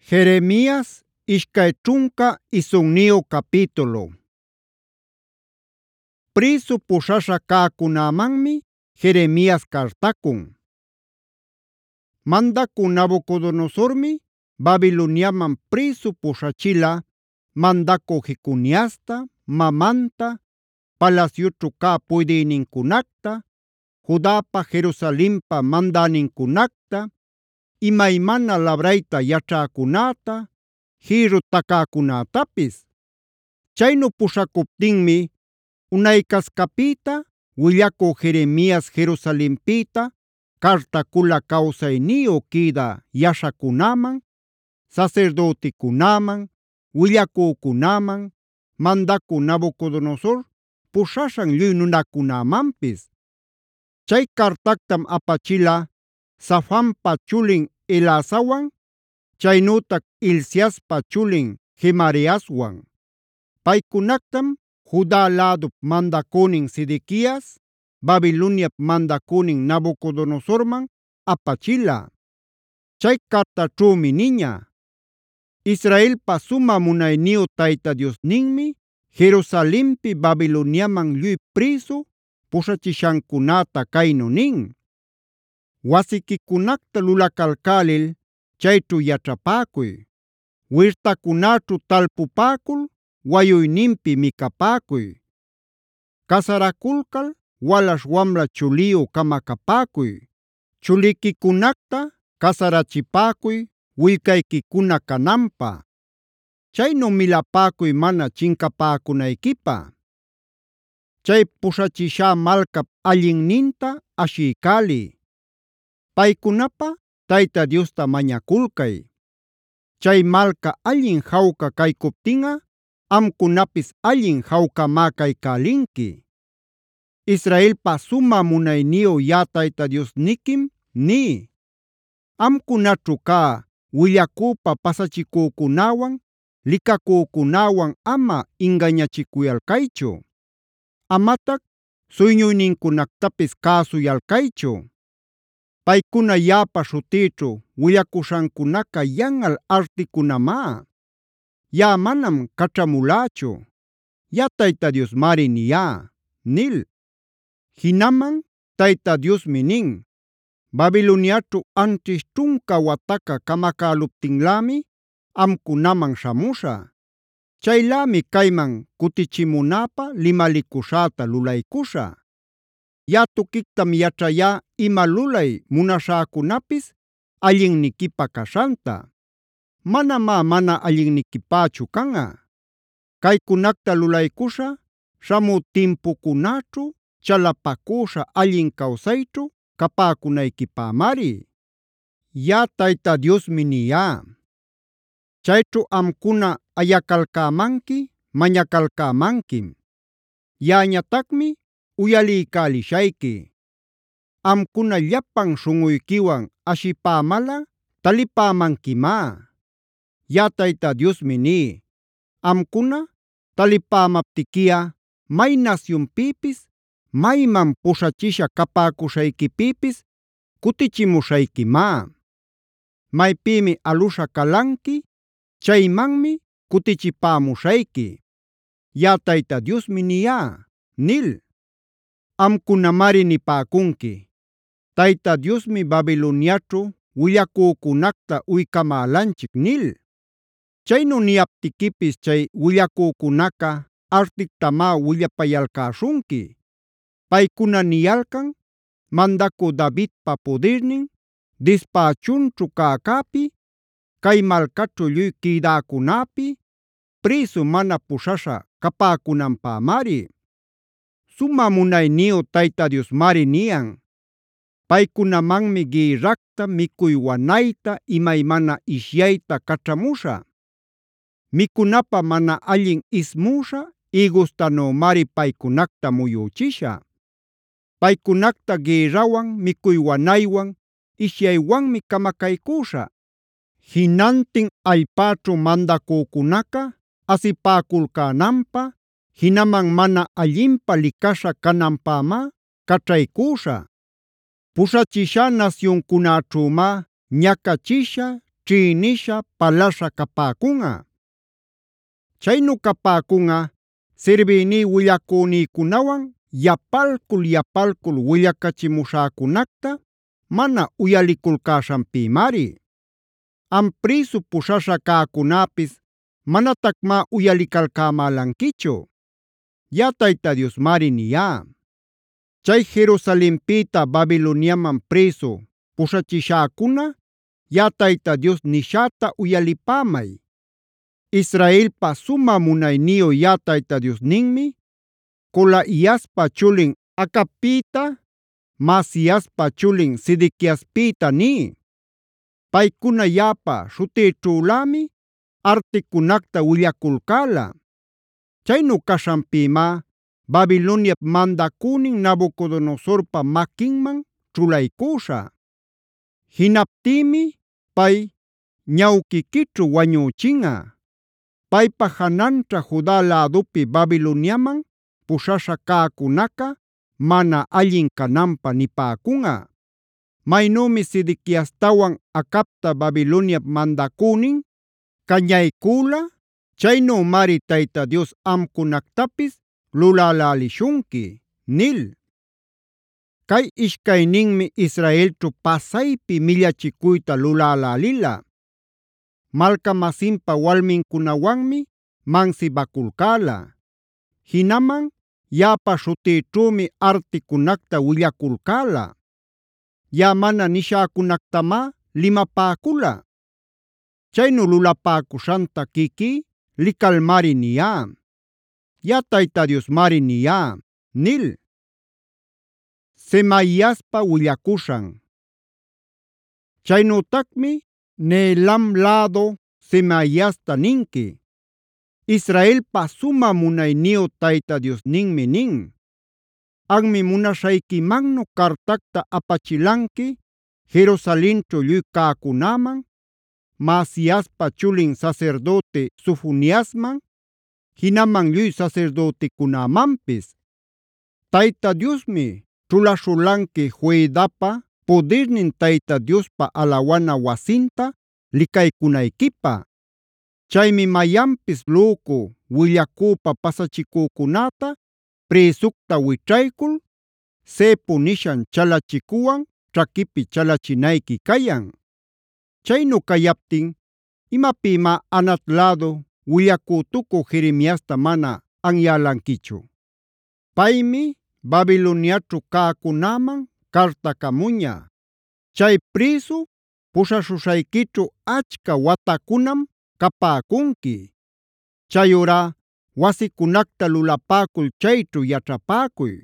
Jeremías ishkay ćhunka isnniyu capítulo. Prisu puśhaśha cäcunämanmi Jeremías cartacun. Mandacü Nabucodonosormi Babiloniaman prisu puśhachila mandacü Jeconiasta, mamanta, palasyućhu cä puydïnincunacta, Judapa, Jerusalenpa mandänincunacta, imaymana labrayta yaćhäcunäta, jïrru tacäcunätapis. Chaynu puśhacuptinmi unaycascapïta willacü Jeremías Jerusalenpïta cartacula cawsayniyu quïdä yaśhacunäman, sasirdüticunäman, willacücunäman, mandacü Nabucodonosor puśhaśhan lluy nunacunämanpis. Chay cartactam apachila Safanpa chulin Elasawan, chaynütac Hilciaspa chulin Gemariaswan. Paycunactam Juda lädup mandacünin Sedequias, Babiloniap mandacünin Nabucodonosorman apachila. Chay cartaćhümi niña: Israelpa sumä munayniyu Tayta Diosninmi Jerusalenpi Babiloniaman lluy prisu puśhachishancunäta caynu nin: wasiquicunacta lulacalcälil chayćhu yaćhapäcuy. Wirtacunäćhu talpupäcul wayuyninpi micapäcuy. Casaraculcal walaśh wamla chuliyu camacapäcuy. Chuliquicunacta casarachipäcuy willcayquicuna cananpä. Chaynu milapäcuy mana chincapäcunayquipä. Chay puśhachishá malcap allinninta ashiycäliy. Paycunapä Tayta Diosta mañaculcay. Chay malca allin jawca caycuptinꞌa amcunapis allin jawcamá caycälinqui. Israelpa sumä munayniyu yaꞌa Tayta Diosniquim ni: amcunaćhu cä willacüpa pasachicücunäwan, licacücunäwan ama ingañachicuyalcaychu. Amatac suyñuynincunactapis cäsuyalcaychu. Paycuna yaꞌapa śhutïćhu willacuśhancunaca yanꞌal articunamá. Yaꞌa manam caćhamulächu. Yaꞌa Tayta Diosmari niyá” nil. Jinaman Tayta Diosmi nin: “Babiloniaćhu anćhish ćhunka wataca camacäluptinlämi amcunaman śhamuśhä. Chaylämi cayman cutichimunäpä limalicuśhäta lulaycuśhä. Yaꞌa tuquictam yaćhayá ima lulay munaśhäcunapis allinniquipä caśhanta. Manamá mana allinniquipächu canꞌa. Caycunacta lulaycuśhä śhamü timpucunäćhu chalapacüśha allin cawsayćhu capäcunayquipämari. Yaꞌa Tayta Diosmi niyá. Chayćhu amcuna ayacalcämanqui, mañacalcämanquim. Yaꞌañatacmi uyaliycälishayqui. Amcuna llapan śhunꞌuyquiwan ashipämalꞌa talipämanquimá. Yaꞌa Tayta Diosmi ní: amcuna talipämaptiquiꞌa may nasyunpïpis, mayman puśhachisha capäcuśhayquipïpis cutichimuśhayquimá. Maypïmi aluśha calanqui, chaymanmi cutichipämuśhayqui. Yaꞌa Tayta Diosmi niyá” nil. Amcunamari nipäcunqui: “Tayta Diosmi Babiloniaćhu willacücunacta uycamälanchic” nil. Chaynu niyaptiquipis chay willacücunaca artictamá willapayalcäśhunqui. Paycuna niyalcan mandacü Davidpa pudirnin dispächunćhu cäcäpi, cay malcaćhu lluy quïdäcunäpi prisu mana puśhaśha capäcunanpämari. Sumä munayniyu Tayta Diosmari niyan: “Paycunamanmi gïrracta, micuy wanayta, imaymana ishyayta caćhamuśhä. Micunapä mana allin ismuśha higustanümari paycunacta muyüchishä. Paycunacta gïrrawan, micuy wanaywan, ishyaywanmi camacaycüśhä. Jinantin allpäćhu mandacücunaca asipäculcänanpä, jinaman mana allinpä licaśha cananpämá caćhaycüśhä. Puśhachishá nasyuncunäćhümá ñacachisha, ćhinisha, palasha capäcunꞌa. Chaynu capäcunꞌa sirbïní willacünïkunawan yapalcul willacachimuśhäcunacta mana uyaliculcäśhanpïmari. Am prïsu puśhaśha cäcunäpis manatacmá uyalicalcämälanquichu. Yaꞌa Tayta Diosmari niyá. Chay Jerusalenpïta Babiloniaman prïsu puśhachishäcuna yaꞌa Tayta Dios nishäta uyalipämay. Israelpa sumä munayniyu yaꞌa Tayta Diosninmi Colaiaspa chulin Acabpïta, Maasiaspa chulin Sedequiaspïta ní. Paykuna yaꞌapa śhutïćhulämi articunacta willaculcäla. Chaynu kaśhanpïmá Babiloniap mandacünin Nabucodonosorpa maquinman ćhulaycuśhä. Jinaptïmi pay ñawquiquićhu wañüchinꞌa. Paypa jananćha Juda lädupi Babiloniaman puśhaśha cäcunaca mana allin cananpä nipäcunꞌa. Maynümi Sedequiastawan Acabta Babiloniap mandacünin cañaycüla, chaynümari Tayta Dios amcunactapis lulälälishunqui” nil. Cay ishcayninmi Israelćhu pasaypi millachicuyta lulälälila. Malcamasinpa walminkunawanmi mansibaculcäla. Jinaman yaꞌapa śhutïćhümi articunacta willaculcäla. Yaꞌa mana nishäcunactamá limapäcula. Chaynu lulapäcuśhanta quiquí licalmari niyá. Yaꞌa Tayta Diosmari niyá” nil. Semaiaspa willacuśhan. Chaynütacmi Nehelam lädu Semaiasta ninqui: “Israelpa sumä munayniyu Tayta Diosninmi nin: Anmi munaśhayquimannu cartacta apachilanqui Jerusalenćhu lluy cäcunäman, Maasiaspa chulin sasirdüti Sofoniasman, jinaman lluy sasirdüticunämanpis. Tayta Diosmi ćhulaśhulanqui Joiadapa pudirnin Tayta Diospa alawana wasinta licaycunayquipä. Chaymi mayanpis lücu willacüpa pasachicücunäta prïsucta wićhaycul cepo nishan chalachikuwan ćhaquipi chalachinayqui cayan. Chaynu cayaptin ¿imapïmá Anat lädu willacütucü Jeremiasta mana anyälanquichu? Paymi Babiloniaćhu cäcunäman cartacamuña. Chay prïsu puśhaśhuśhayquićhu achka watacunam capäcunqui. Chayurá wasicunacta lulapäcul chayćhu yaćhapäcuy.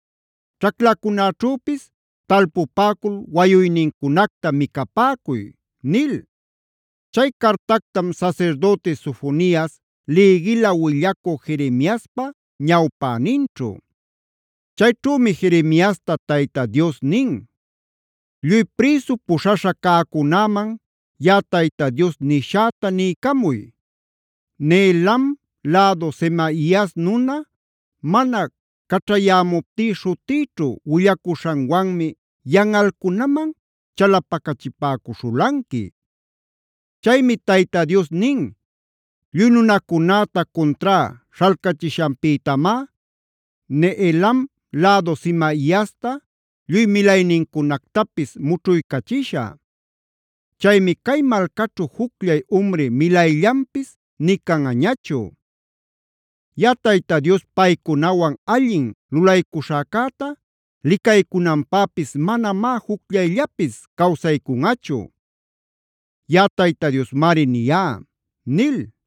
Ćhaklacunaćhüpis talpupäcul wayuynincunacta micapäcuy” nil. Chay cartactam sasirdüti Sofonias lïgila willacü Jeremiaspa ñawpäninćhu. Chayćhümi Jeremiasta Tayta Dios nin: “Lluy prïsu puśhaśha cäcunäman yaꞌa Tayta Dios nishäta niycamuy: Nehelam lädu Semaias nuna mana caćhayämuptí śhutïćhu willacuśhanwanmi yanꞌalcunaman chalapacachipäcuśhulanqui. Chaymi Tayta Dios nin: Lluy nunacunäta contrá śhalcachishanpïtamá Nehelam lädu Semaiasta lluy milaynincunactapis mućhuycachishä. Chaymi cay malcaćhu jucllay umri milayllanpis nï kanꞌañachu. Yaꞌa Tayta Dios paykunawan allin lulaycuśhäcäta licaycunanpäpis manamá jucllayllapis kawsaykunꞌachu. Yaꞌa Tayta Diosmari niyá” nil.